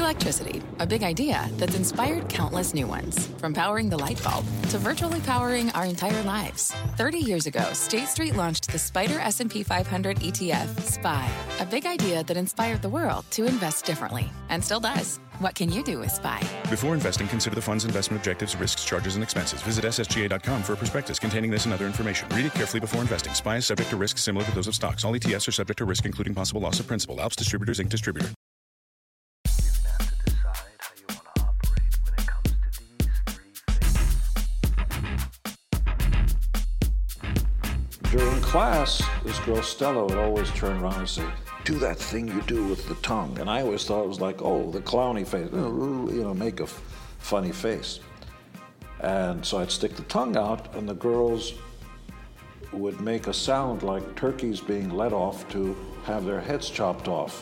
Electricity, a big idea that's inspired countless new ones. From powering the light bulb to virtually powering our entire lives. 30 years ago, State Street launched the SPDR S&P 500 ETF, SPY. A big idea that inspired the world to invest differently. And still does. What can you do with SPY? Before investing, consider the fund's investment objectives, risks, charges, and expenses. Visit ssga.com for a prospectus containing this and other information. Read it carefully before investing. SPY is subject to risks similar to those of stocks. All ETFs are subject to risk, including possible loss of principal. Alps Distributors, Inc. Distributor. During class, this girl Stella would always turn around and say, "Do that thing you do with the tongue." And I always thought it was like, oh, the clowny face, make a funny face. And so I'd stick the tongue out, and the girls would make a sound like turkeys being let off to have their heads chopped off.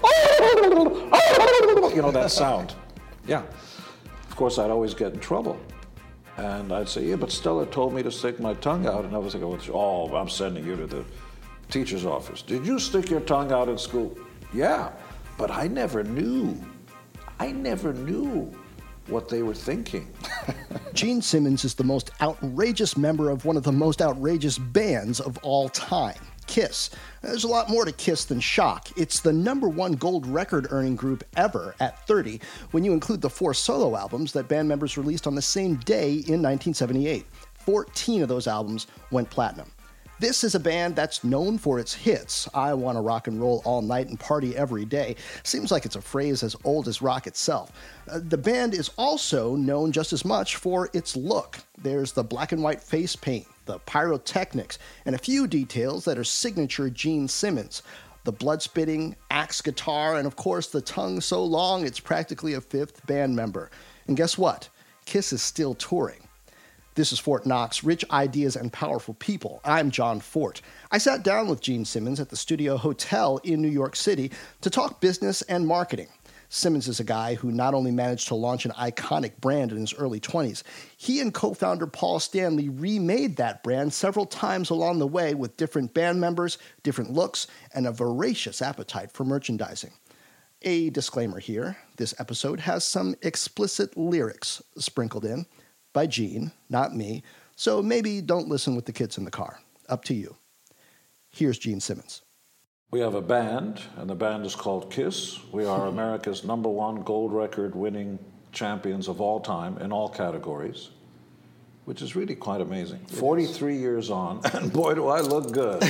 That sound. Yeah. Of course, I'd always get in trouble. And I'd say, yeah, but Stella told me to stick my tongue out. And I was like, oh, I'm sending you to the teacher's office. Did you stick your tongue out in school? Yeah, but I never knew. What they were thinking. Gene Simmons is the most outrageous member of one of the most outrageous bands of all time, KISS. There's a lot more to KISS than shock. It's the #1 gold record-earning group ever at 30, when you include the 4 solo albums that band members released on the same day in 1978. 14 of those albums went platinum. This is a band that's known for its hits. I want to rock and roll all night and party every day. Seems like it's a phrase as old as rock itself. The band is also known just as much for its look. There's the black and white face paint, the pyrotechnics, and a few details that are signature Gene Simmons. The blood-spitting, axe guitar, and of course the tongue so long it's practically a 5th band member. And guess what? KISS is still touring. This is Fort Knox, Rich Ideas and Powerful People. I'm John Fort. I sat down with Gene Simmons at the Studio Hotel in New York City to talk business and marketing. Simmons is a guy who not only managed to launch an iconic brand in his early 20s, he and co-founder Paul Stanley remade that brand several times along the way with different band members, different looks, and a voracious appetite for merchandising. A disclaimer here, this episode has some explicit lyrics sprinkled in. By Gene, not me, so maybe don't listen with the kids in the car. Up to you. Here's Gene Simmons. We have a band, and the band is called KISS. We are America's #1 gold record winning champions of all time in all categories, which is really quite amazing. 43 years on, and boy, do I look good.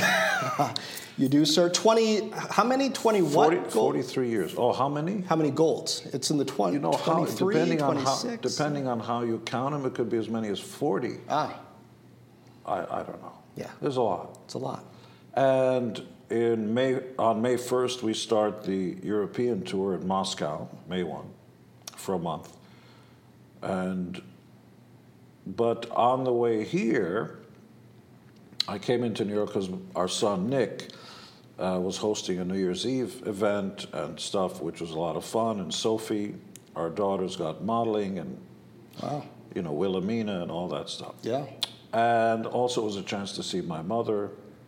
You do, sir. 20, how many? 21? 43 years. Oh, how many? How many golds? It's in the 20, 23, 26. Depending on how you count them, it could be as many as 40. Ah. I don't know. Yeah. There's a lot. It's a lot. And on May 1st, we start the European tour in Moscow, May 1, for a month. But on the way here, I came into New York because our son Nick was hosting a New Year's Eve event and stuff, which was a lot of fun. And Sophie, our daughter's got modeling and, Wilhelmina and all that stuff. Yeah. And also it was a chance to see my mother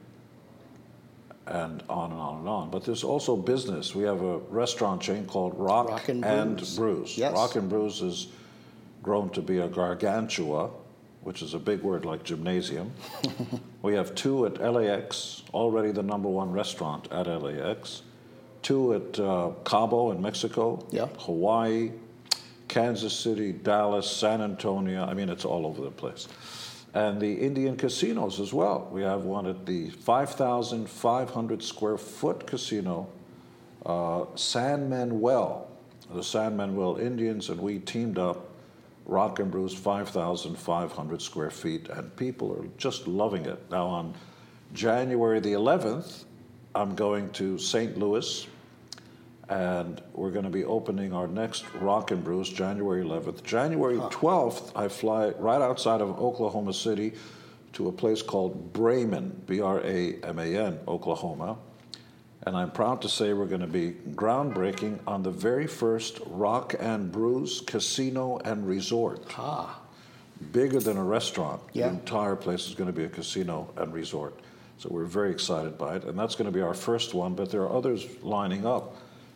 and on and on and on. But there's also business. We have a restaurant chain called Rock and Brews. Yes. Rock and Brews has grown to be a gargantua, which is a big word like gymnasium. We have 2 at LAX, already the #1 restaurant at LAX. 2 at Cabo in Mexico, Hawaii, Kansas City, Dallas, San Antonio. I mean, it's all over the place. And the Indian casinos as well. We have one at the 5,500 square foot casino, San Manuel. The San Manuel Indians and we teamed up. Rock and Brews, 5,500 square feet, and people are just loving it. Now on January the 11th, I'm going to St. Louis, and we're going to be opening our next Rock and Brews January 11th. January 12th, I fly right outside of Oklahoma City to a place called Braman, B-R-A-M-A-N, Oklahoma. And I'm proud to say we're going to be groundbreaking on the very first Rock and Brews casino and resort. Bigger than a restaurant. Yeah. The entire place is going to be a casino and resort. So we're very excited by it. And that's going to be our first one, but there are others lining up.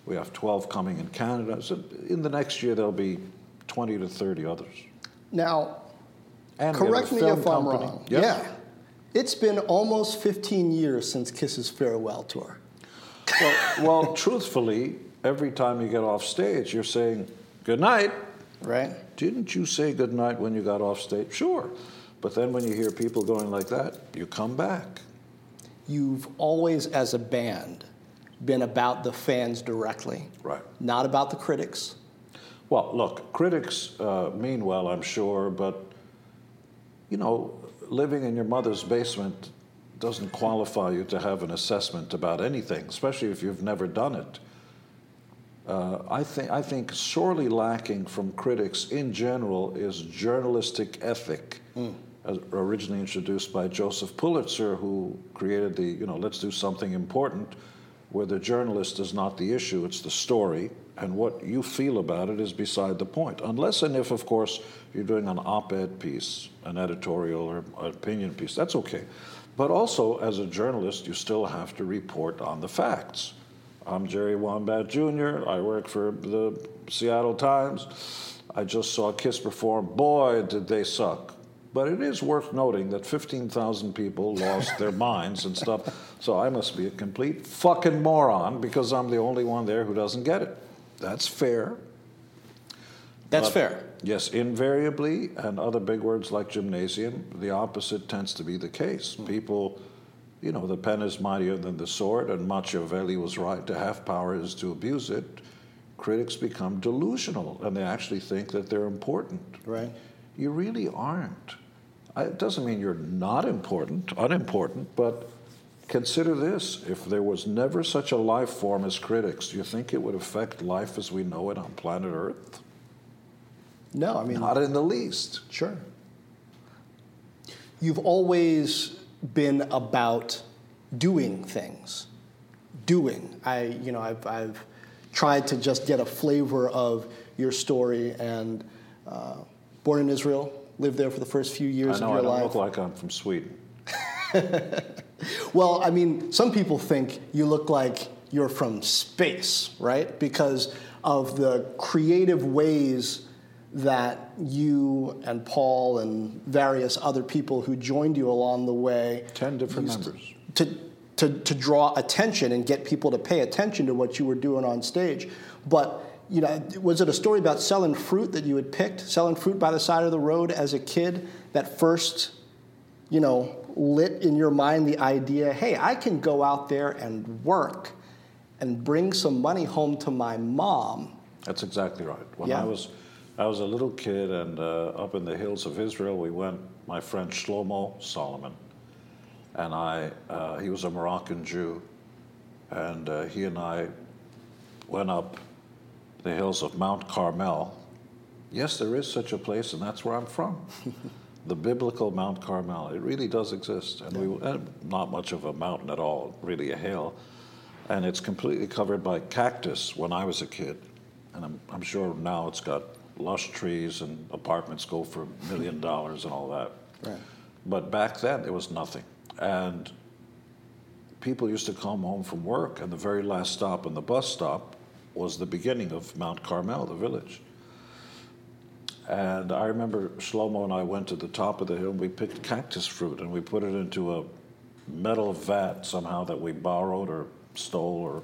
We have 12 coming in Canada. So in the next year, there'll be 20 to 30 others. Now, And correct me if I'm company. wrong. Yes. Yeah. It's been almost 15 years since Kiss's farewell tour. Well, truthfully, every time you get off stage, you're saying, good night. Right? Didn't you say good night when you got off stage? Sure. But then when you hear people going like that, you come back. You've always, as a band, been about the fans directly. Right. Not about the critics. Well, look, critics mean well, I'm sure, but, you know, living in your mother's basement doesn't qualify you to have an assessment about anything, especially if you've never done it. I think sorely lacking from critics in general is journalistic ethic, originally introduced by Joseph Pulitzer, who created the, you know, let's do something important, where the journalist is not the issue, it's the story, and what you feel about it is beside the point. Unless and if, of course, you're doing an op-ed piece, an editorial or an opinion piece, that's okay. But also, as a journalist, you still have to report on the facts. I'm Jerry Wombat Jr., I work for the Seattle Times. I just saw Kiss perform. Boy, did they suck. But it is worth noting that 15,000 people lost their minds and stuff. So I must be a complete fucking moron because I'm the only one there who doesn't get it. That's fair. That's fair. Yes, invariably, and other big words like gymnasium, the opposite tends to be the case. People, you know, the pen is mightier than the sword, and Machiavelli was right, to have power is to abuse it. Critics become delusional, and they actually think that they're important. Right. You really aren't. It doesn't mean you're not important, unimportant, but consider this. If there was never such a life form as critics, do you think it would affect life as we know it on planet Earth? No, I mean... Not in the least. Sure. You've always been about doing things. I've tried to just get a flavor of your story, and born in Israel, lived there for the first few years of your life. I don't look like I'm from Sweden. Well, I mean, some people think you look like you're from space, right? Because of the creative ways that you and Paul and various other people who joined you along the way 10 different members to draw attention and get people to pay attention to what you were doing on stage. But you know, was it a story about selling fruit that you had picked, selling fruit by the side of the road as a kid, that first, you know, lit in your mind the idea, hey, I can go out there and work and bring some money home to my mom? That's exactly right. When I was a little kid, and up in the hills of Israel, we went, my friend Shlomo Solomon, and he was a Moroccan Jew, and he and I went up the hills of Mount Carmel. Yes, there is such a place, and that's where I'm from. The biblical Mount Carmel. It really does exist, and not much of a mountain at all, really a hill, and it's completely covered by cactus when I was a kid, and I'm sure now it's got lush trees and apartments go for $1 million and all that. Right. But back then, there was nothing. And people used to come home from work, and the very last stop on the bus stop was the beginning of Mount Carmel, the village. And I remember Shlomo and I went to the top of the hill, and we picked cactus fruit, and we put it into a metal vat somehow that we borrowed or stole, or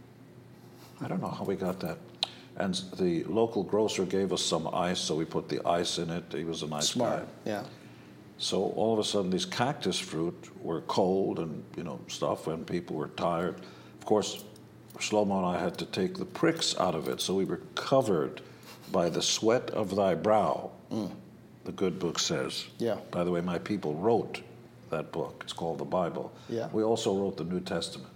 I don't know how we got that. And the local grocer gave us some ice, so we put the ice in it. He was a nice guy. Yeah. So all of a sudden, these cactus fruit were cold and, you know, stuff, and people were tired. Of course, Shlomo and I had to take the pricks out of it, so we were covered by the sweat of thy brow, the good book says. Yeah. By the way, my people wrote that book. It's called the Bible. Yeah. We also wrote the New Testament.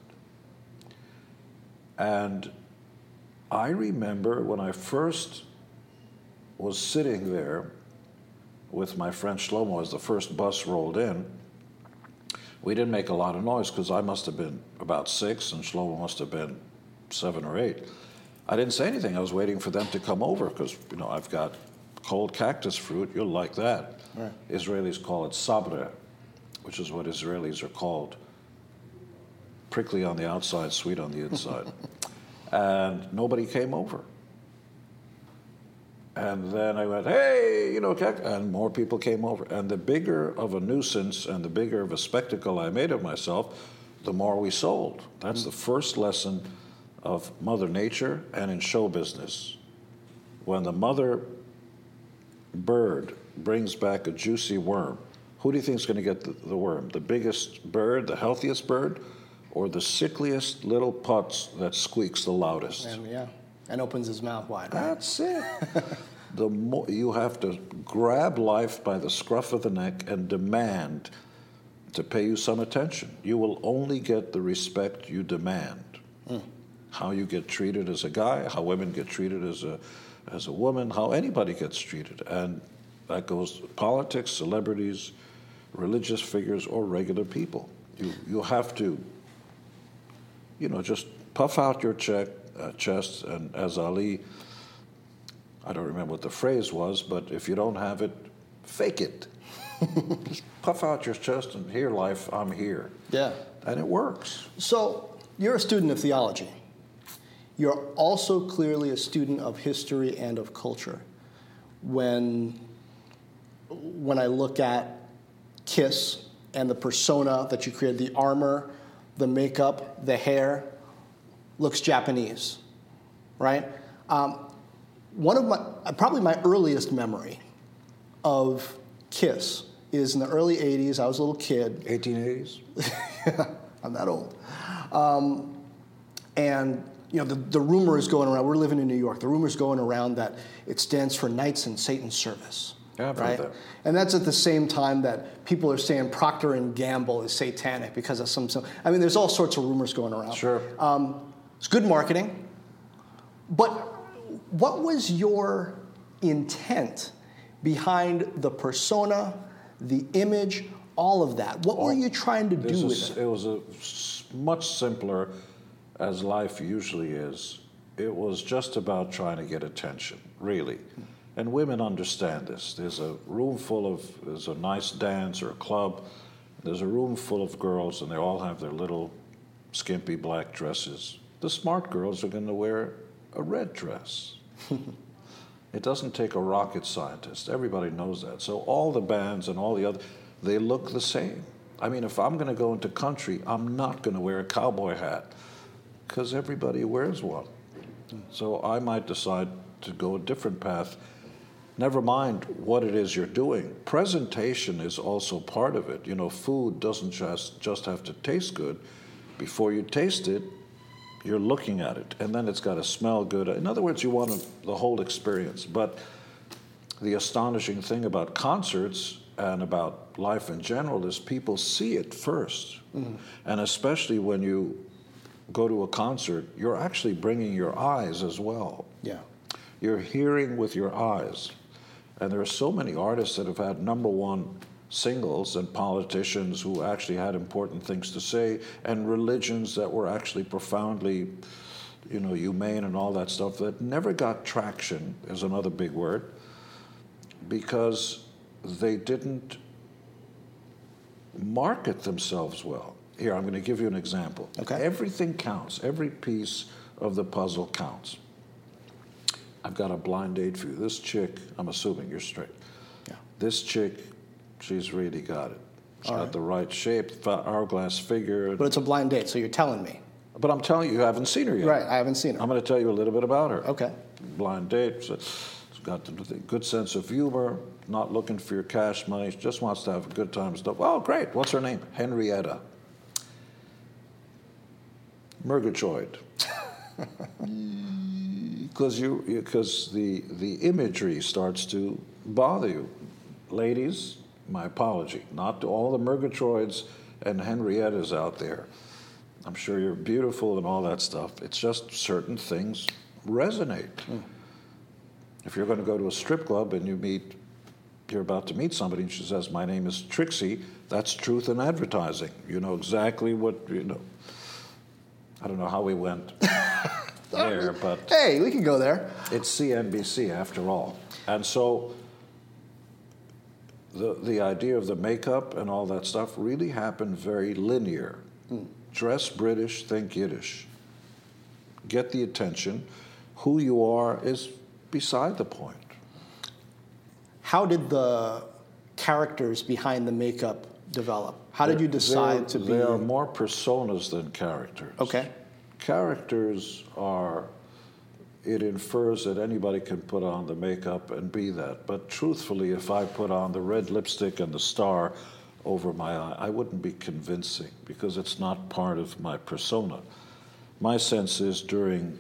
And I remember when I first was sitting there with my friend Shlomo as the first bus rolled in, we didn't make a lot of noise because I must have been about 6 and Shlomo must have been 7 or 8. I didn't say anything. I was waiting for them to come over because, you know, I've got cold cactus fruit. You'll like that. Right. Israelis call it sabre, which is what Israelis are called. Prickly on the outside, sweet on the inside. and nobody came over. And then I went, hey, and more people came over. And the bigger of a nuisance and the bigger of a spectacle I made of myself, the more we sold. That's the first lesson of Mother Nature and in show business. When the mother bird brings back a juicy worm, who do you think is going to get the worm? The biggest bird, the healthiest bird, or the sickliest little putz that squeaks the loudest? And opens his mouth wide. Right? That's it. You have to grab life by the scruff of the neck and demand to pay you some attention. You will only get the respect you demand. How you get treated as a guy, how women get treated as a woman, how anybody gets treated. And that goes to politics, celebrities, religious figures, or regular people. You have to, just puff out your chest, and as Ali, I don't remember what the phrase was, but if you don't have it, fake it. Just puff out your chest and here, life, I'm here. Yeah. And it works. So you're a student of theology. You're also clearly a student of history and of culture. When I look at Kiss and the persona that you created, the armor, the makeup, the hair, looks Japanese, right? One of probably my earliest memory of Kiss is in the early 80s. I was a little kid. 1880s? I'm that old. And the rumor is going around. We're living in New York. The rumor is going around that it stands for Knights in Satan's Service. Yeah, I've right? heard that. And that's at the same time that people are saying Procter & Gamble is satanic because of some. I mean, there's all sorts of rumors going around. Sure. It's good marketing. But what was your intent behind the persona, the image, all of that? What were you trying to do with it? It was much simpler, as life usually is. It was just about trying to get attention, really. And women understand this. There's a nice dance or a club. There's a room full of girls, and they all have their little skimpy black dresses. The smart girls are going to wear a red dress. It doesn't take a rocket scientist. Everybody knows that. So all the bands and all the other, they look the same. I mean, if I'm going to go into country, I'm not going to wear a cowboy hat because everybody wears one. So I might decide to go a different path. Never mind what it is you're doing. Presentation is also part of it. Food doesn't just have to taste good. Before you taste it, you're looking at it, and then it's got to smell good. In other words, you want the whole experience. But the astonishing thing about concerts and about life in general is people see it first. Mm-hmm. And especially when you go to a concert, you're actually bringing your eyes as well. Yeah. You're hearing with your eyes. And there are so many artists that have had #1 singles, and politicians who actually had important things to say, and religions that were actually profoundly, humane and all that stuff, that never got traction, is another big word, because they didn't market themselves well. Here, I'm going to give you an example. Okay. Everything counts. Every piece of the puzzle counts. I've got a blind date for you. This chick, I'm assuming you're straight. Yeah. This chick, she's really got it. She's All got right. the right shape, hourglass figure. But it's a blind date, so you're telling me. But I'm telling you haven't seen her yet. Right, I haven't seen her. I'm going to tell you a little bit about her. Okay. Blind date. She's got a good sense of humor, not looking for your cash money. She just wants to have a good time and stuff. Oh, great. What's her name? Henrietta. Murgatroyd. Because the imagery starts to bother you. Ladies, my apology. Not to all the Murgatroyds and Henriettas out there. I'm sure you're beautiful and all that stuff. It's just certain things resonate. If you're going to go to a strip club and you're about to meet somebody and she says, "My name is Trixie," that's truth in advertising. You know exactly what, I don't know how we went there, but... Hey, we can go there. It's CNBC after all. And so the idea of the makeup and all that stuff really happened very linear. Dress British, think Yiddish. get the attention. Who you are is beside the point. How did the characters behind the makeup develop? How did you decide to be... They are more personas than characters. Okay. Characters are... It infers that anybody can put on the makeup and be that. But truthfully, if I put on the red lipstick and the star over my eye, I wouldn't be convincing because it's not part of my persona. My sense is during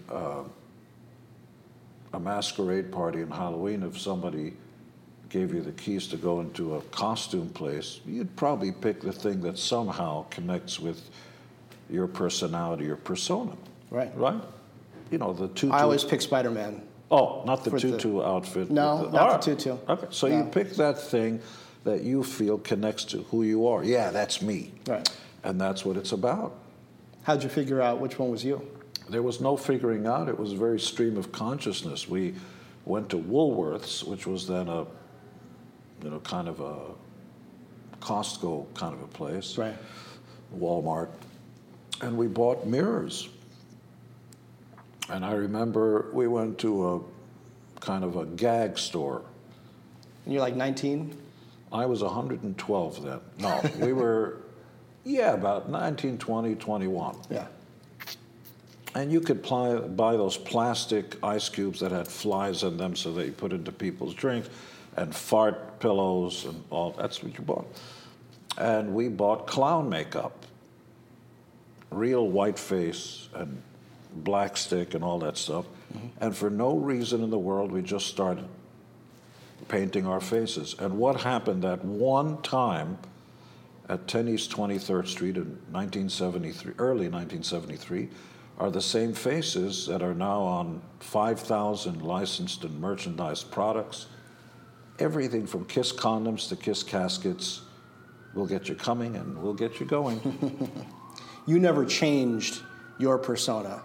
a masquerade party in Halloween, if somebody gave you the keys to go into a costume place, you'd probably pick the thing that somehow connects with your personality or persona. Right. Right? You know, the tutu. I always pick Spider-Man. Oh, not the tutu outfit. No, not the tutu. Okay, so No. you pick that thing that you feel connects to who you are. Yeah, that's me. Right. And that's what it's about. How'd you figure out which one was you? There was no figuring out. It was a very stream of consciousness. We went to Woolworths, which was then a, kind of a Costco kind of a place. Right. Walmart. And we bought mirrors. And I remember we went to a kind of a gag store. And you're like 19? I was 112 then. No, we were, about 19, 20, 21. Yeah. And you could buy those plastic ice cubes that had flies in them so that you put into people's drinks, and fart pillows and all. That's what you bought. And we bought clown makeup, real white face and black stick and all that stuff. Mm-hmm. And for no reason in the world, we just started painting our faces. And what happened that one time at 10 East 23rd Street in 1973, early 1973, are the same faces that are now on 5,000 licensed and merchandised products. Everything from Kiss condoms to Kiss caskets will get you coming and we'll get you going. You never changed your persona.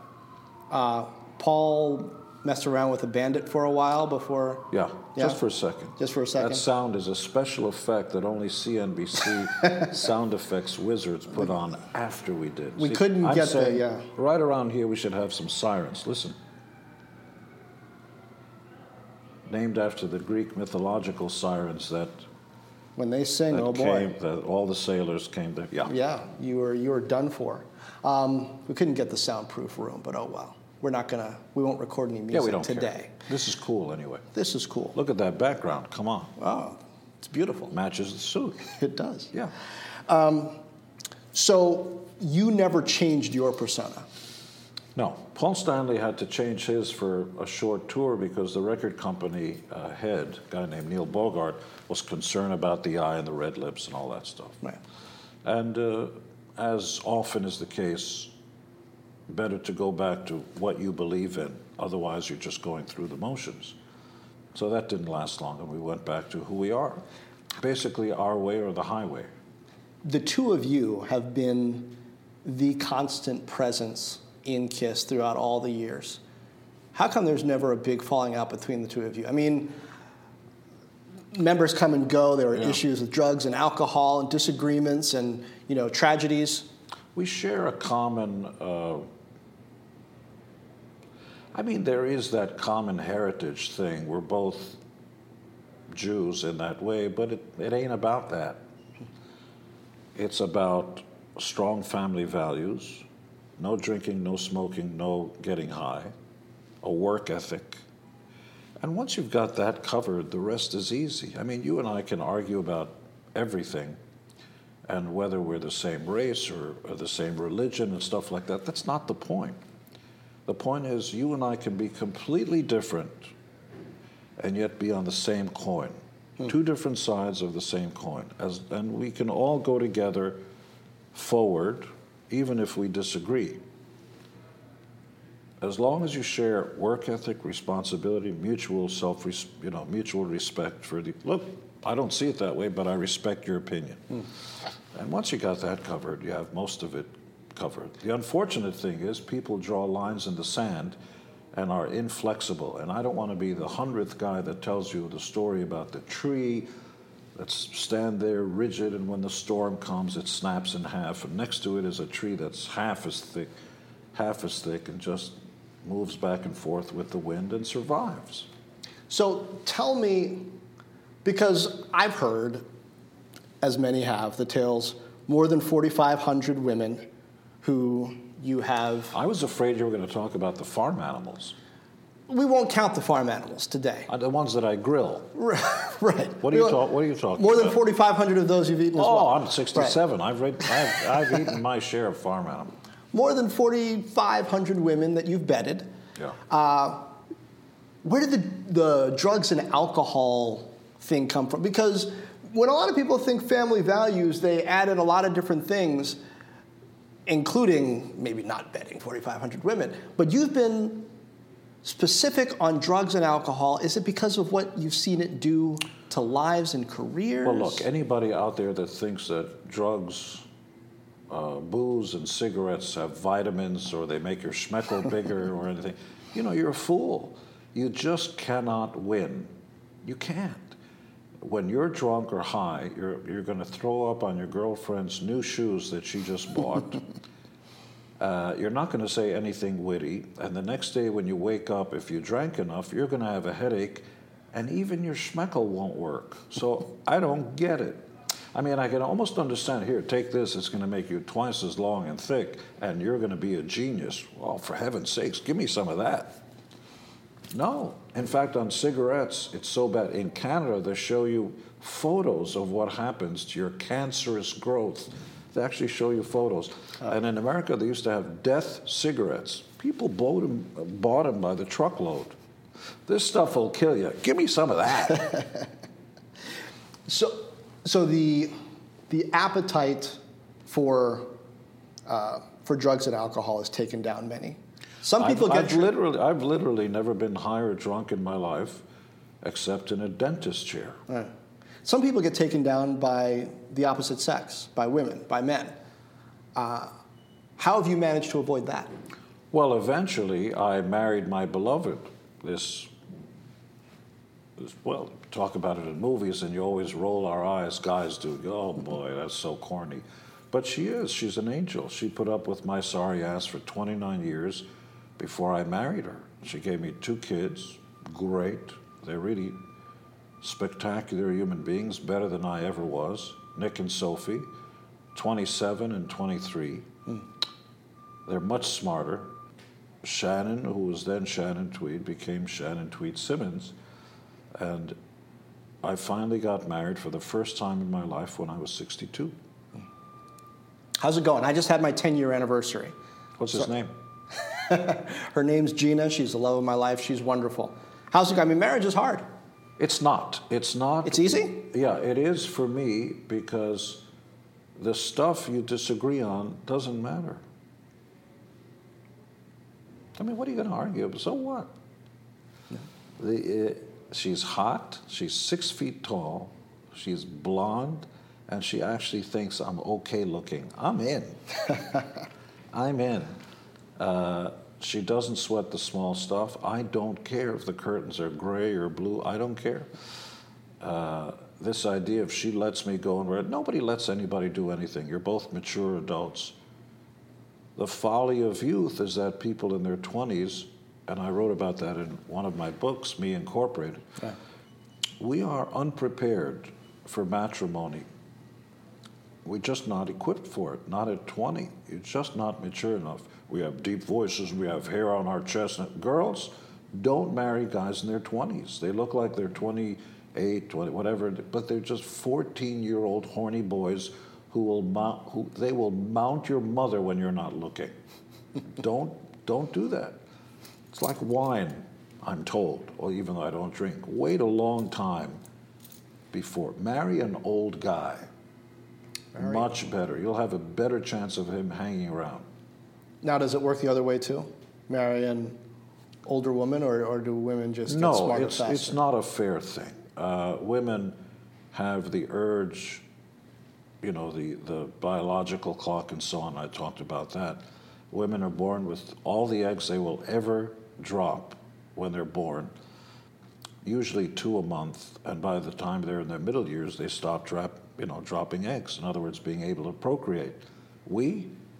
Paul messed around with a bandit for a while before... Yeah, just for a second. Just for a second? That sound is a special effect that only CNBC sound effects wizards put on after we did. We couldn't get the... Yeah. Right around here we should have some sirens. Listen. Named after the Greek mythological sirens that... When they sing, oh boy. That all the sailors came there. Yeah. Yeah, you were done for. We couldn't get the soundproof room, but oh well. We won't record any music we don't today. Care. This is cool anyway. This is cool. Look at that background. Come on. Oh, it's beautiful. Matches the suit. It does. Yeah. So you never changed your persona? No. Paul Stanley had to change his for a short tour because the record company head, a guy named Neil Bogart, was concerned about the eye and the red lips and all that stuff. Right. And as often is the case, better to go back to what you believe in. Otherwise, you're just going through the motions. So that didn't last long, and we went back to who we are. Basically, our way or the highway. The two of you have been the constant presence in KISS throughout all the years. How come there's never a big falling out between the two of you? I mean, members come and go. There are issues with drugs and alcohol and disagreements and, tragedies. We share a common... there is that common heritage thing. We're both Jews in that way, but it ain't about that. It's about strong family values, no drinking, no smoking, no getting high, a work ethic. And once you've got that covered, the rest is easy. You and I can argue about everything, and whether we're the same race or the same religion and stuff like that. That's not the point. The point is you and I can be completely different and yet be on the same coin. Two different sides of the same coin. And we can all go together forward, even if we disagree. As long as you share work ethic, responsibility, mutual respect for look, I don't see it that way, but I respect your opinion. And once you got that covered, you have most of it covered. The unfortunate thing is people draw lines in the sand and are inflexible. And I don't want to be the 100th guy that tells you the story about the tree that's stand there rigid, and when the storm comes, it snaps in half. And next to it is a tree that's half as thick, and just moves back and forth with the wind, and survives. So tell me, because I've heard, as many have, the tales, more than 4,500 women who you have... I was afraid you were going to talk about the farm animals. We won't count the farm animals today. The ones that I grill. Right. What are you talking about? More than 4,500 of those you've eaten as well. Oh, I'm 67. Right. I've eaten my share of farm animals. More than 4,500 women that you've bedded. Yeah. Where did the drugs and alcohol thing come from? Because when a lot of people think family values, they added a lot of different things, including maybe not bedding 4,500 women. But you've been specific on drugs and alcohol. Is it because of what you've seen it do to lives and careers? Well, look, anybody out there that thinks that drugs, booze and cigarettes have vitamins or they make your schmeckle bigger or anything, you're a fool. You just cannot win. You can't. When you're drunk or high, you're going to throw up on your girlfriend's new shoes that she just bought. You're not going to say anything witty, and the next day when you wake up, if you drank enough, you're going to have a headache, and even your schmeckle won't work. So I don't get it. I mean, I can almost understand, here, take this, it's going to make you twice as long and thick, and you're going to be a genius. Well, for heaven's sakes, give me some of that. No. In fact, on cigarettes, it's so bad. In Canada, they show you photos of what happens to your cancerous growth. They actually show you photos. And in America, they used to have death cigarettes. People bought them by the truckload. This stuff will kill you. Give me some of that. So the appetite for drugs and alcohol has taken down many. Some people I've literally never been high or drunk in my life, except in a dentist chair. Right. Some people get taken down by the opposite sex, by women, by men. How have you managed to avoid that? Well, eventually, I married my beloved. Well, talk about it in movies, and you always roll our eyes, guys do. Oh boy, that's so corny. But she's an angel. She put up with my sorry ass for 29 years before I married her. She gave me 2 kids, great. They're really spectacular human beings, better than I ever was. Nick and Sophie, 27 and 23. They're much smarter. Shannon, who was then Shannon Tweed, became Shannon Tweed Simmons. And I finally got married for the first time in my life when I was 62. How's it going? I just had my 10-year anniversary. What's his name? Her name's Gina. She's the love of my life. She's wonderful. How's it going? I mean, marriage is hard. It's not. It's easy? Yeah, it is for me because the stuff you disagree on doesn't matter. I mean, what are you going to argue? So what? Yeah. She's hot. She's 6 feet tall. She's blonde. And she actually thinks I'm okay looking. I'm in. I'm in. She doesn't sweat the small stuff. I don't care if the curtains are gray or blue. I don't care. This idea of she lets me go and read, nobody lets anybody do anything. You're both mature adults. The folly of youth is that people in their 20s, and I wrote about that in one of my books, Me Incorporated, we are unprepared for matrimony. We're just not equipped for it, not at 20. You're just not mature enough. We have deep voices, we have hair on our chest. Girls don't marry guys in their 20s. They look like they're 28, 20, whatever, but they're just 14-year-old horny boys who will mount your mother when you're not looking. Don't do that. It's like wine, I'm told, or even though I don't drink. Wait a long time before. Marry an old guy. Much better. You'll have a better chance of him hanging around. Now, does it work the other way too? Marry an older woman, or do women just get smarter faster? No, it's not a fair thing. Women have the urge, the biological clock and so on. I talked about that. Women are born with all the eggs they will ever drop when they're born, usually 2 a month, and by the time they're in their middle years, they stop dropping eggs. In other words, being able to procreate. We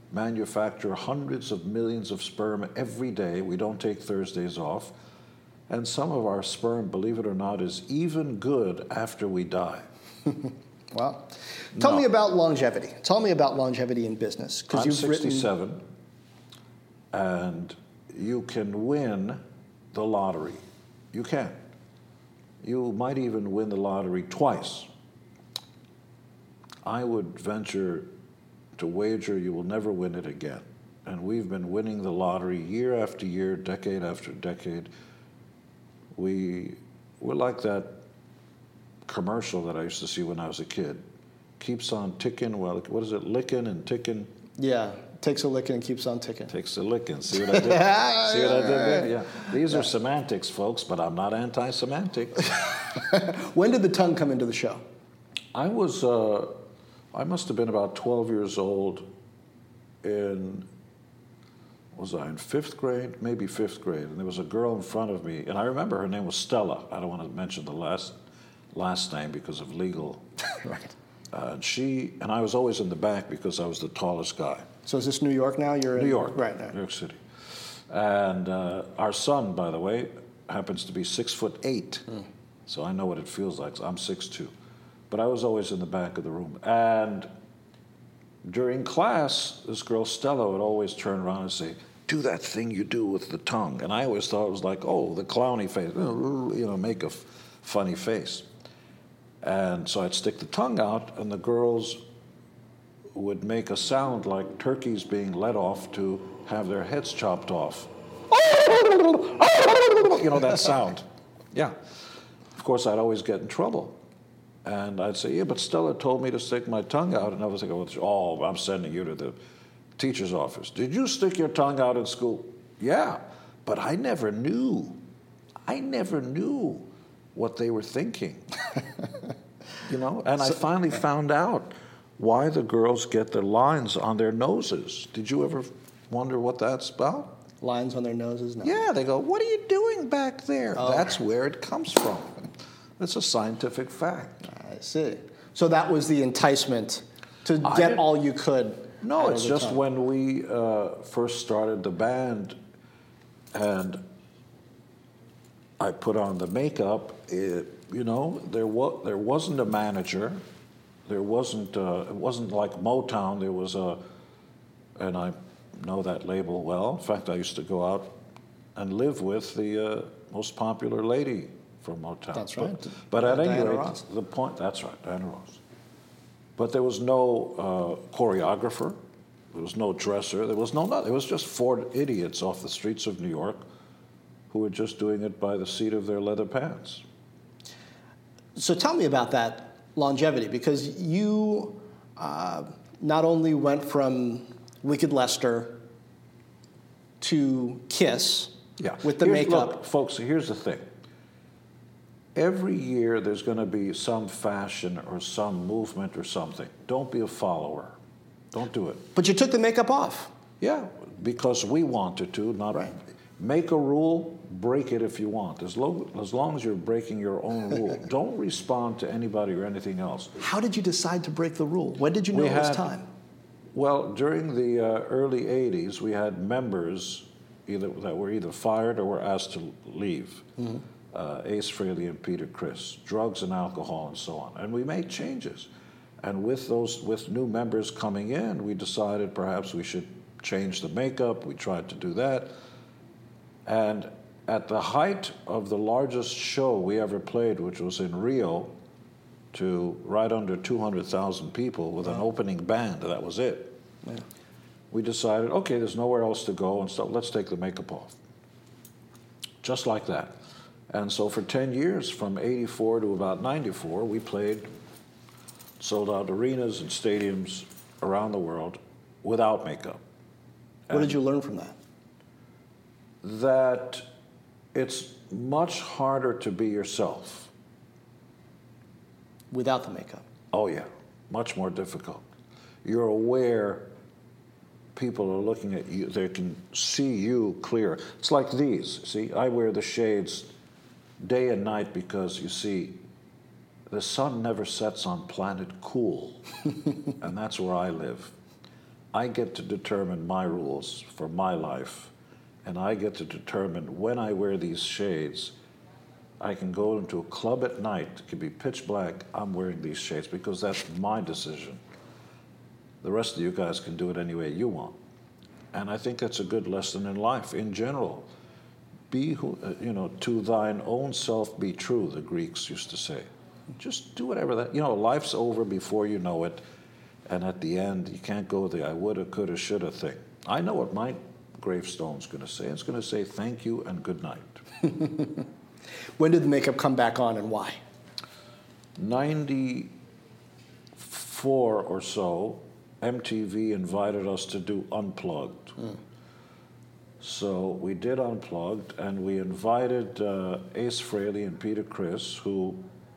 manufacture hundreds of millions of sperm every day. We don't take Thursdays off. And some of our sperm, believe it or not, is even good after we die. Wow. Tell me about longevity. Tell me about longevity in business. I'm 67, and you can win the lottery. You can. You might even win the lottery twice. I would venture to wager you will never win it again. And we've been winning the lottery year after year, decade after decade. We're like that commercial that I used to see when I was a kid. Keeps on ticking. Well, what is it? Licking and ticking. Yeah, takes a licking and keeps on ticking. Takes a licking. See what I did? See what I did there? Yeah. These are semantics, folks, but I'm not anti-semantic. When did the tongue come into the show? I must have been about 12 years old was I in fifth grade? Maybe fifth grade. And there was a girl in front of me, and I remember her name was Stella. I don't want to mention the last name because of legal. Right. And I was always in the back because I was the tallest guy. So is this New York now? You're in New York. Right now. New York City. And our son, by the way, happens to be 6'8". So I know what it feels like. So I'm 6'2". But I was always in the back of the room. And during class, this girl Stella would always turn around and say, "Do that thing you do with the tongue." And I always thought it was like, oh, the clowny face, make a funny face. And so I'd stick the tongue out, and the girls would make a sound like turkeys being let off to have their heads chopped off. That sound. Yeah. Of course, I'd always get in trouble. And I'd say, yeah, but Stella told me to stick my tongue out. And I was like, oh, I'm sending you to the teacher's office. Did you stick your tongue out in school? Yeah, but I never knew. I never knew what they were thinking. And I finally found out why the girls get their lines on their noses. Did you ever wonder what that's about? Lines on their noses? No. Yeah, they go, "What are you doing back there?" Oh. That's where it comes from. It's a scientific fact. I see. So that was the enticement to get all you could. No, it's just when we first started the band and I put on the makeup, there wasn't a manager. There wasn't, it wasn't like Motown. There was and I know that label well. In fact, I used to go out and live with the most popular lady from Motown. That's right. But at any Diana rate, Ross. the point, that's right, Diana Ross. But there was no choreographer. There was no dresser. There was no nothing. It was just four idiots off the streets of New York who were just doing it by the seat of their leather pants. So tell me about that longevity, because you not only went from Wicked Lester to Kiss with the makeup. Look, folks, here's the thing. Every year there's going to be some fashion or some movement or something. Don't be a follower. Don't do it. But you took the makeup off. Yeah, because we wanted to, not right. Make a rule, break it if you want. As long as you're breaking your own rule. Don't respond to anybody or anything else. How did you decide to break the rule? When did you know it was time? Well, during the early 80s, we had members that were either fired or were asked to leave. Mm-hmm. Ace Frehley and Peter Criss, drugs and alcohol and so on. And we made changes. And with new members coming in, we decided perhaps we should change the makeup. We tried to do that. And at the height of the largest show we ever played, which was in Rio, to right under 200,000 people with an opening band, that was it. Yeah. We decided, okay, there's nowhere else to go, and so let's take the makeup off. Just like that. And so for 10 years, from 84 to about 94, we played sold out arenas and stadiums around the world without makeup. What did you learn from that? That it's much harder to be yourself. Without the makeup? Oh, yeah. Much more difficult. You're aware people are looking at you. They can see you clear. It's like these. See, I wear the shades day and night because, you see, the sun never sets on planet Cool, and that's where I live. I get to determine my rules for my life, and I get to determine when I wear these shades. I can go into a club at night, it could be pitch black, I'm wearing these shades because that's my decision. The rest of you guys can do it any way you want. And I think that's a good lesson in life in general. Be who, to thine own self be true, the Greeks used to say. Just do whatever life's over before you know it. And at the end, you can't go the I woulda, coulda, shoulda thing. I know what my gravestone's going to say. It's going to say thank you and good night. When did the makeup come back on and why? 94 or so, MTV invited us to do Unplugged. So we did Unplugged, and we invited Ace Frehley and Peter Criss, who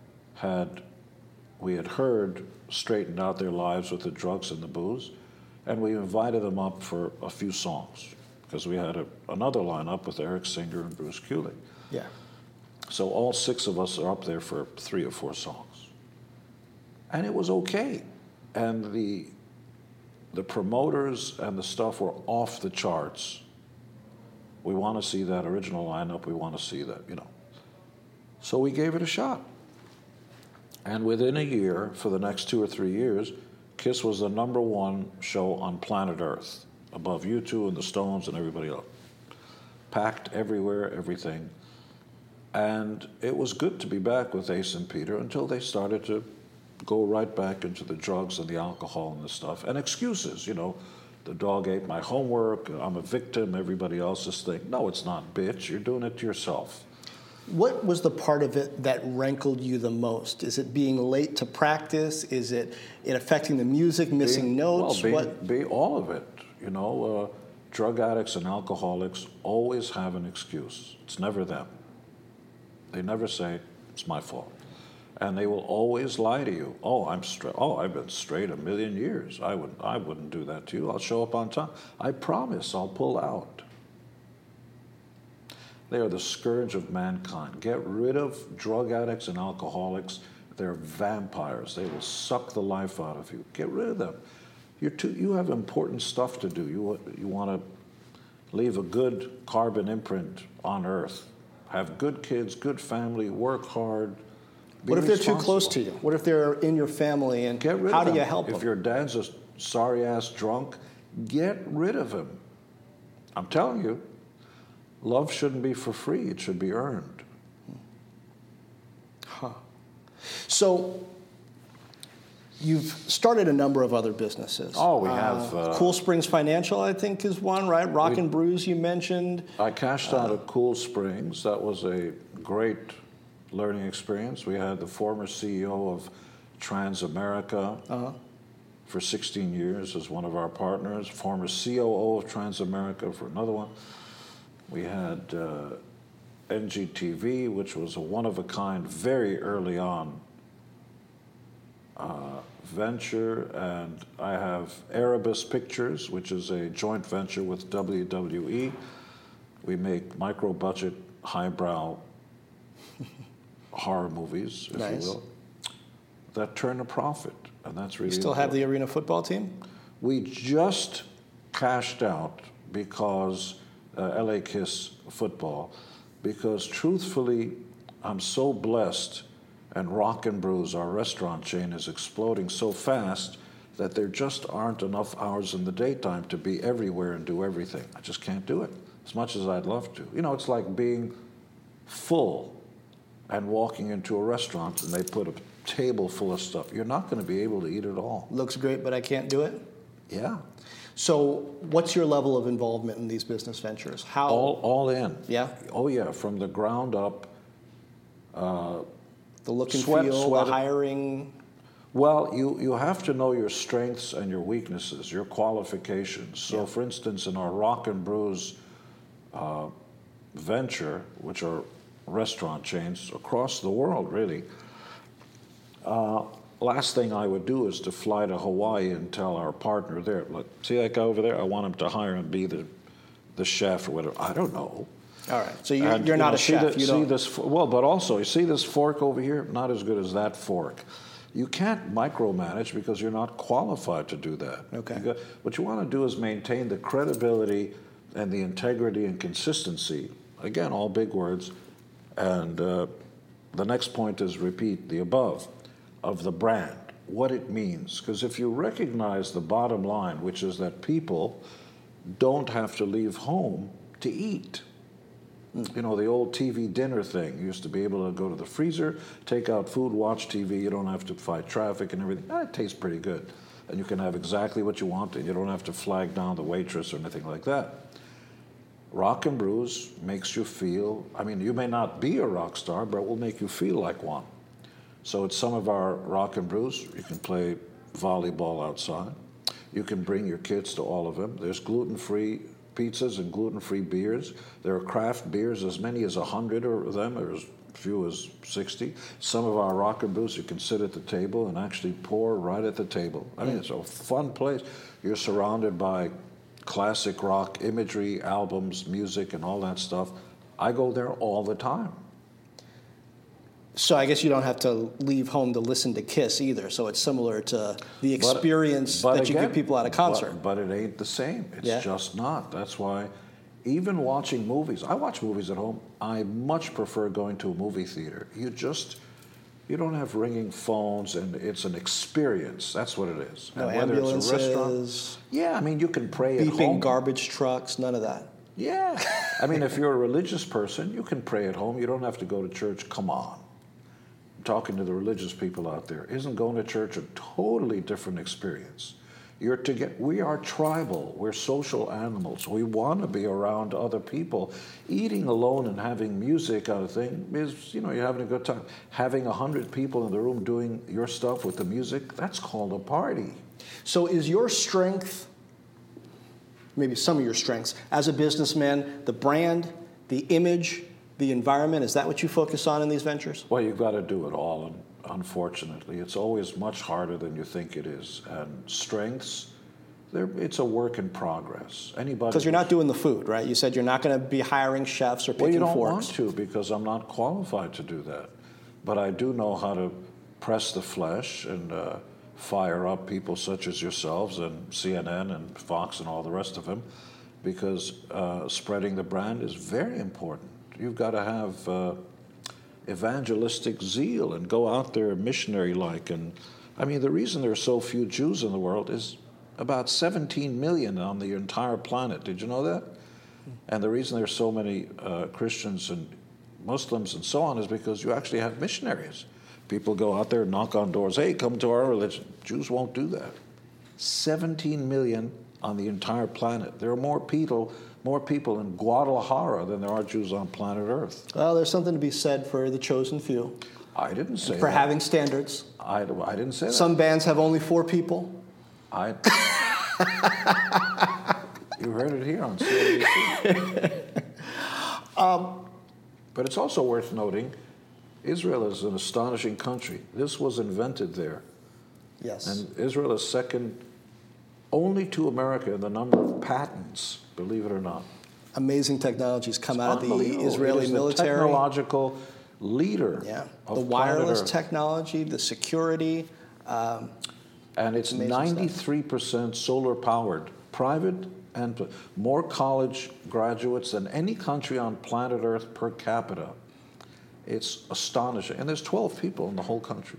we had heard straightened out their lives with the drugs and the booze, and we invited them up for a few songs, because we had another lineup with Eric Singer and Bruce Kulick. Yeah. So all 6 of us are up there for 3 or 4 songs. And it was okay. And the promoters and the stuff were off the charts. We want to see that original lineup. We want to see that, So we gave it a shot. And within a year, for the next 2 or 3 years, Kiss was the #1 show on planet Earth, above U2 and the Stones and everybody else. Packed everywhere, everything. And it was good to be back with Ace and Peter until they started to go right back into the drugs and the alcohol and the stuff. And excuses, the dog ate my homework, I'm a victim, everybody else's thing. No, it's not, bitch. You're doing it to yourself. What was the part of it that rankled you the most? Is it being late to practice? Is it affecting the music, missing notes? All of it. Drug addicts and alcoholics always have an excuse. It's never them. They never say, it's my fault. And they will always lie to you. Oh, I'm straight. Oh, I've been straight a million years. I wouldn't do that to you. I'll show up on time. I promise I'll pull out. They are the scourge of mankind. Get rid of drug addicts and alcoholics. They're vampires. They will suck the life out of you. Get rid of them. You have important stuff to do. You want to leave a good carbon imprint on Earth. Have good kids, good family, work hard. What if they're too close to you? What if they're in your family, and how do you help them? If your dad's a sorry-ass drunk, get rid of him. I'm telling you, love shouldn't be for free. It should be earned. So you've started a number of other businesses. Oh, we have. Cool Springs Financial, I think, is one, right? Rock and Brews, you mentioned. I cashed out at Cool Springs. That was a great learning experience. We had the former CEO of Transamerica for 16 years as one of our partners, former COO of Transamerica for another one. We had NGTV, which was a one-of-a-kind, very early on venture, and I have Erebus Pictures, which is a joint venture with WWE. We make micro-budget, highbrow horror movies, if you will, that turn a profit, and that's really You still have the arena football team? We just cashed out because LA Kiss football, because truthfully, I'm so blessed, and Rock and Brews, our restaurant chain, is exploding so fast that there just aren't enough hours in the daytime to be everywhere and do everything. I just can't do it, as much as I'd love to. It's like being full and walking into a restaurant and they put a table full of stuff. You're not going to be able to eat it all. Looks great, but I can't do it? Yeah. So what's your level of involvement in these business ventures? How? All in. Yeah? Oh, yeah, from the ground up. The look and feel, the hiring? Well, you have to know your strengths and your weaknesses, your qualifications. So, for instance, in our Rock and Brews venture, which are restaurant chains across the world, really, last thing I would do is to fly to Hawaii and tell our partner there, look, see that guy over there? I want him to hire and be the chef or whatever. I don't know. All right, so you're not a chef. But also, you see this fork over here? Not as good as that fork. You can't micromanage because you're not qualified to do that. Okay. What you want to do is maintain the credibility and the integrity and consistency. Again, all big words. And the next point is repeat the above of the brand, what it means. Because if you recognize the bottom line, which is that people don't have to leave home to eat. You know, the old TV dinner thing. You used to be able to go to the freezer, take out food, watch TV. You don't have to fight traffic and everything. It tastes pretty good. And you can have exactly what you want, and you don't have to flag down the waitress or anything like that. Rock and Brews makes you feel, I mean, you may not be a rock star, but it will make you feel like one. So at some of our Rock and Brews, you can play volleyball outside. You can bring your kids to all of them. There's gluten-free pizzas and gluten-free beers. There are craft beers, as many as 100 of them, or as few as 60. Some of our Rock and Brews you can sit at the table and actually pour right at the table. I mean, it's a fun place. You're surrounded by classic rock imagery, albums, music, and all that stuff. I go there all the time. So I guess you don't have to leave home to listen to Kiss either. So it's similar to the experience that you give people at a concert. But it ain't the same. It's just not. That's why even watching movies, I watch movies at home. I much prefer going to a movie theater. You don't have ringing phones, and it's an experience. That's what it is. No and whether ambulances. It's a restaurant, I mean, you can pray at home. Beeping garbage trucks, none of that. Yeah. I mean, if you're a religious person, you can pray at home. You don't have to go to church. Come on. I'm talking to the religious people out there. Isn't going to church a totally different experience? We are tribal. We're social animals. We want to be around other people. Eating alone and having music on a thing is, you're having a good time. Having 100 people in the room doing your stuff with the music, that's called a party. So is your strength, maybe some of your strengths, as a businessman, the brand, the image, the environment, is that what you focus on in these ventures? Well, you've got to do it all, and unfortunately. It's always much harder than you think it is. And strengths, it's a work in progress. Because you're not doing the food, right? You said you're not going to be hiring chefs or picking forks. Well, you don't want to, because I'm not qualified to do that. But I do know how to press the flesh and fire up people such as yourselves and CNN and Fox and all the rest of them, because spreading the brand is very important. You've got to have evangelistic zeal and go out there missionary-like. And I mean, the reason there are so few Jews in the world is about 17 million on the entire planet. Did you know that? And the reason there's so many Christians and Muslims and so on is because you actually have missionaries. People go out there, knock on doors, hey, come to our religion. Jews won't do that. 17 million on the entire planet. There are more people in Guadalajara than there are Jews on planet Earth. Well, there's something to be said for the chosen few. I didn't say for that. having standards. I didn't say that. Some bands have only 4 people. You heard it here on CNBC. But it's also worth noting, Israel is an astonishing country. This was invented there. Yes. And Israel is second only to America in the number of patents, believe it or not. Amazing technologies come out of the Israeli military. The technological leader. Yeah. Of the wireless Earth. Technology, the security. And it's 93% solar powered, private, and more college graduates than any country on planet Earth per capita. It's astonishing. And there's 12 people in the whole country.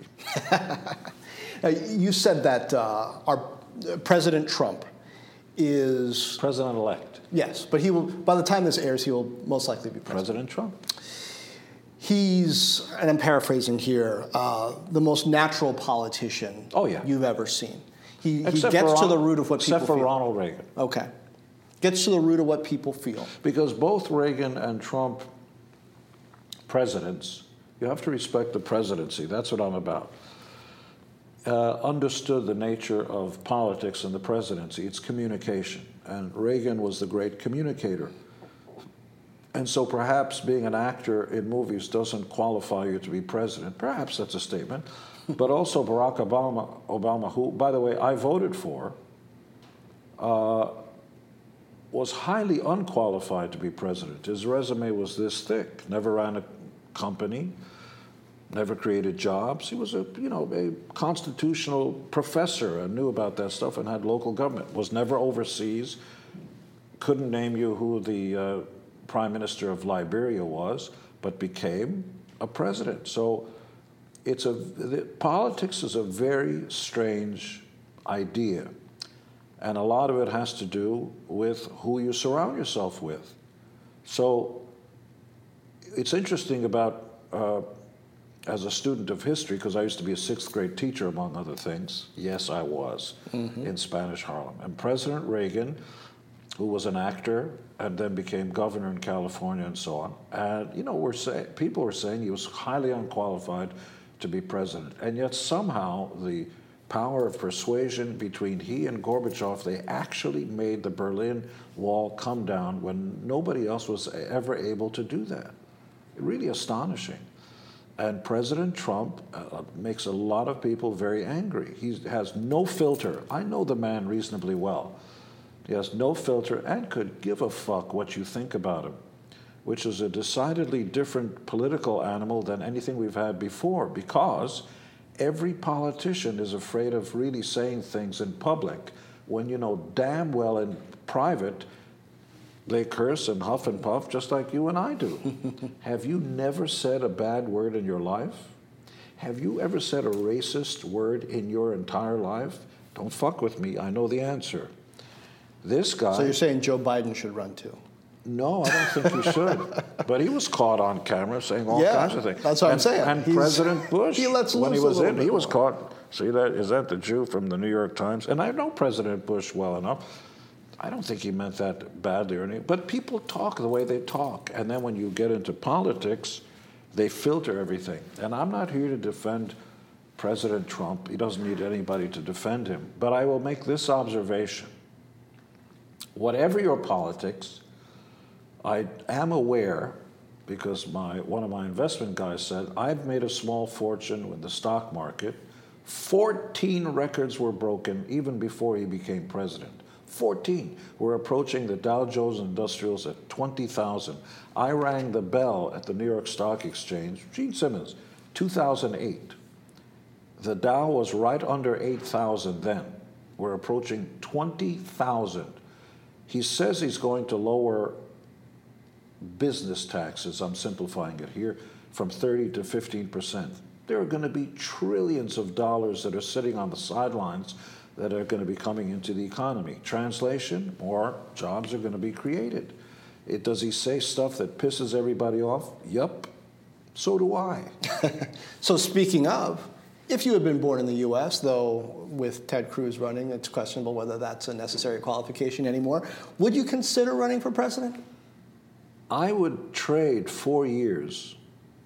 You said that our President Trump is... President-elect. Yes, but he will. By the time this airs, he will most likely be president. President Trump. He's, and I'm paraphrasing here, the most natural politician you've ever seen. He gets to the root of what people feel. Except for Ronald Reagan. Okay. Gets to the root of what people feel. Because both Reagan and Trump presidents, you have to respect the presidency. That's what I'm about. Understood the nature of politics and the presidency. It's communication. And Reagan was the great communicator. And so perhaps being an actor in movies doesn't qualify you to be president. Perhaps that's a statement. But also Barack Obama, who, by the way, I voted for, was highly unqualified to be president. His resume was this thick. Never ran a company. never created jobs. He was a constitutional professor and knew about that stuff and had local government. Was never overseas. Couldn't name you who the prime minister of Liberia was, but became a president. So politics is a very strange idea. And a lot of it has to do with who you surround yourself with. So it's interesting about, as a student of history, because I used to be a sixth grade teacher, among other things. Yes, I was, in Spanish Harlem. And President Reagan, who was an actor and then became governor in California and so on, and people were saying he was highly unqualified to be president. And yet somehow the power of persuasion between he and Gorbachev, they actually made the Berlin Wall come down when nobody else was ever able to do that. Really astonishing. And President Trump makes a lot of people very angry. He has no filter. I know the man reasonably well. He has no filter and could give a fuck what you think about him, which is a decidedly different political animal than anything we've had before, because every politician is afraid of really saying things in public when you know damn well in private they curse and huff and puff just like you and I do. Have you never said a bad word in your life? Have you ever said a racist word in your entire life? Don't fuck with me. I know the answer. This guy... So you're saying Joe Biden should run too? No, I don't think he should. But he was caught on camera saying all kinds of things. That's what I'm saying. And President Bush, he lets when he loose was in, he was caught. See that? Is that the Jew from the New York Times? And I know President Bush well enough. I don't think he meant that badly or anything. But people talk the way they talk. And then when you get into politics, they filter everything. And I'm not here to defend President Trump. He doesn't need anybody to defend him. But I will make this observation. Whatever your politics, I am aware, because one of my investment guys said, I've made a small fortune with the stock market. 14 records were broken even before he became president. 14. We're approaching the Dow Jones Industrials at 20,000. I rang the bell at the New York Stock Exchange, Gene Simmons, 2008. The Dow was right under 8,000 then. We're approaching 20,000. He says he's going to lower business taxes, I'm simplifying it here, from 30 to 15%. There are going to be trillions of dollars that are sitting on the sidelines that are going to be coming into the economy. Translation, more jobs are going to be created. Does he say stuff that pisses everybody off? Yup. So do I. So speaking of, if you had been born in the U.S., though with Ted Cruz running, it's questionable whether that's a necessary qualification anymore, would you consider running for president? I would trade 4 years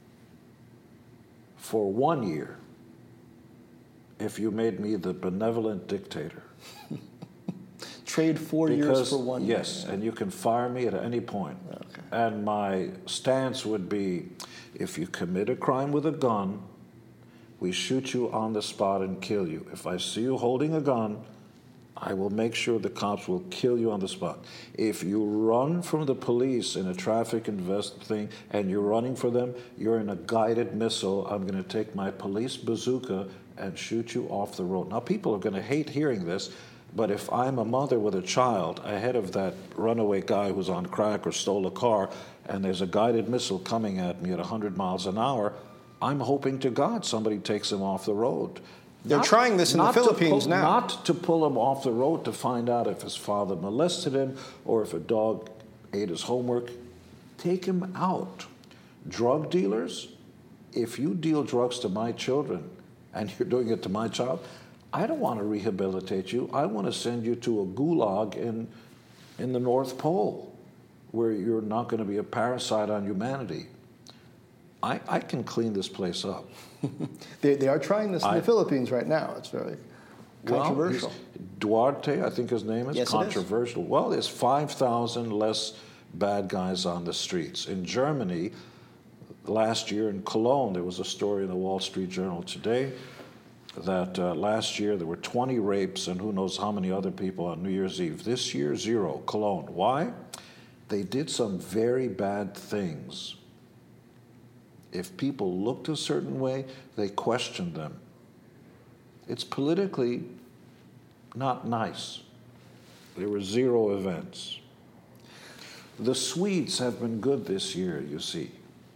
for 1 year if you made me the benevolent dictator. Trade 4 years for 1 year? Yes, and you can fire me at any point. Okay. And my stance would be, if you commit a crime with a gun, we shoot you on the spot and kill you. If I see you holding a gun, I will make sure the cops will kill you on the spot. If you run from the police in a traffic thing and you're running for them, you're in a guided missile. I'm going to take my police bazooka and shoot you off the road. Now, people are going to hate hearing this, but if I'm a mother with a child ahead of that runaway guy who's on crack or stole a car, and there's a guided missile coming at me at 100 miles an hour, I'm hoping to God somebody takes him off the road. They're trying this in the Philippines now. Not to pull him off the road to find out if his father molested him or if a dog ate his homework. Take him out. Drug dealers, if you deal drugs to my children and you're doing it to my child, I don't want to rehabilitate you. I want to send you to a gulag in the North Pole where you're not going to be a parasite on humanity. I can clean this place up. They are trying this in the Philippines right now. It's very controversial. Duarte, I think his name is, yes, controversial. Well, there's 5,000 less bad guys on the streets. In Germany, last year in Cologne, there was a story in the Wall Street Journal today that last year there were 20 rapes and who knows how many other people on New Year's Eve. This year, 0, Cologne. Why? They did some very bad things if people looked a certain way, they questioned them. It's politically not nice. There were 0 events. The Swedes have been good this year, you see.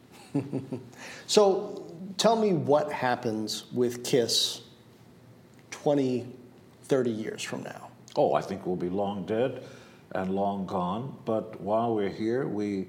So tell me what happens with KISS 20, 30 years from now. Oh, I think we'll be long dead and long gone. But while we're here, we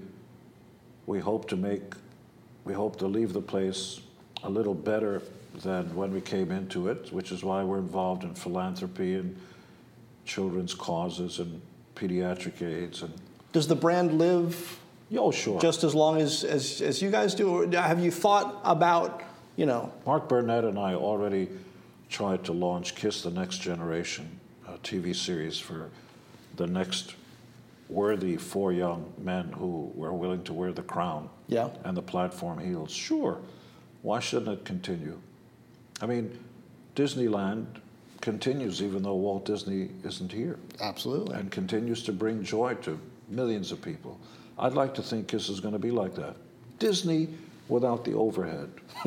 hope to leave the place a little better than when we came into it, which is why we're involved in philanthropy and children's causes and pediatric AIDS. And does the brand live? Oh, sure. Just as long as you guys do? Have you thought about, Mark Burnett and I already tried to launch KISS The Next Generation, a TV series for the next worthy 4 young men who were willing to wear the crown and the platform heels. Sure. Why shouldn't it continue? I mean, Disneyland continues even though Walt Disney isn't here. Absolutely. And continues to bring joy to millions of people. I'd like to think KISS is going to be like that. Disney without the overhead.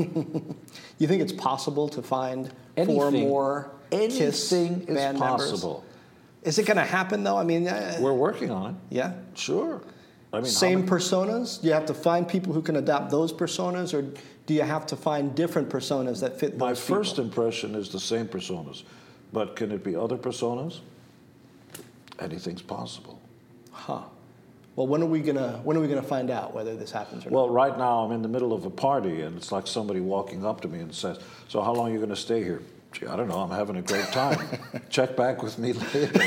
You think it's possible to find 4 more KISS band members? Anything is possible. Is it going to happen, though? I mean, we're working on it. Yeah? Sure. I mean, same personas? Do you have to find people who can adopt those personas, or do you have to find different personas that fit those My people? first impression is the same personas, but can it be other personas? Anything's possible. Huh. Well, when are we gonna find out whether this happens or not? Well, right now I'm in the middle of a party, and it's like somebody walking up to me and says, "So how long are you going to stay here?" Gee, I don't know. I'm having a great time. Check back with me later.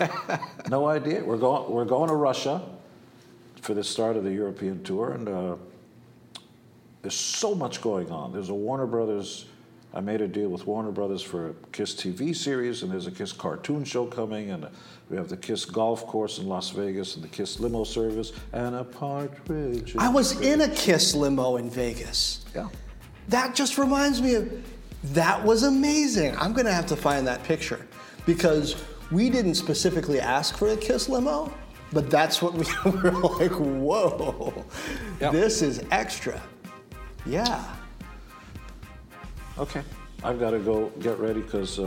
No idea. We're going to Russia for the start of the European tour, and there's so much going on. There's a Warner Brothers. I made a deal with Warner Brothers for a KISS TV series, and there's a KISS cartoon show coming, and we have the KISS golf course in Las Vegas, and the KISS limo service, and a partridge. I was in a KISS limo in Vegas. Yeah. That just reminds me of, that was amazing. I'm going to have to find that picture, because we didn't specifically ask for a KISS limo, but that's what we were like, whoa, This is extra. Yeah. Okay, I've got to go get ready because...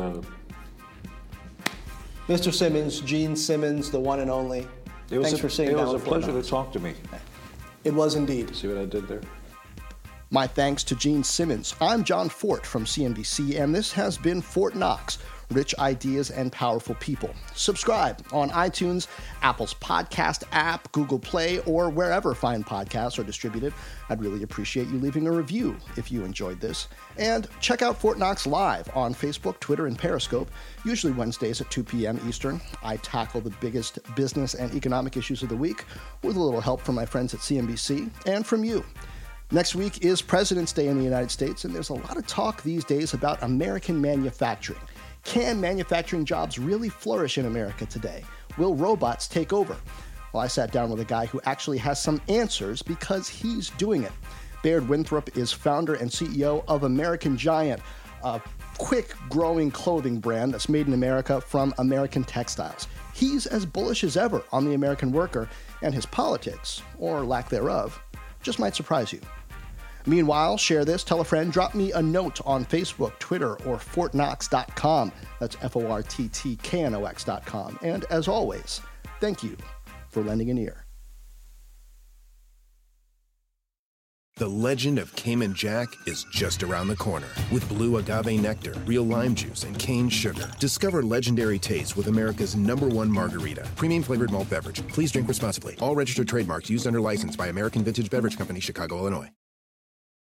Mr. Simmons, Gene Simmons, the one and only. Thanks for sitting down. It was a pleasure to talk to me. It was indeed. See what I did there? My thanks to Gene Simmons. I'm John Fort from CNBC, and this has been Fort Knox, Rich Ideas and Powerful People. Subscribe on iTunes, Apple's podcast app, Google Play, or wherever fine podcasts are distributed. I'd really appreciate you leaving a review if you enjoyed this. And check out Fort Knox live on Facebook, Twitter, and Periscope, usually Wednesdays at 2 p.m. Eastern. I tackle the biggest business and economic issues of the week with a little help from my friends at CNBC and from you. Next week is President's Day in the United States, and there's a lot of talk these days about American manufacturing. Can manufacturing jobs really flourish in America today? Will robots take over? Well, I sat down with a guy who actually has some answers because he's doing it. Baird Winthrop is founder and CEO of American Giant, a quick-growing clothing brand that's made in America from American textiles. He's as bullish as ever on the American worker, and his politics, or lack thereof, just might surprise you. Meanwhile, share this, tell a friend, drop me a note on Facebook, Twitter, or FortKnox.com. That's FortKnox.com. And as always, thank you for lending an ear. The legend of Cayman Jack is just around the corner. With blue agave nectar, real lime juice, and cane sugar. Discover legendary taste with America's #1 margarita. Premium flavored malt beverage. Please drink responsibly. All registered trademarks used under license by American Vintage Beverage Company, Chicago, Illinois.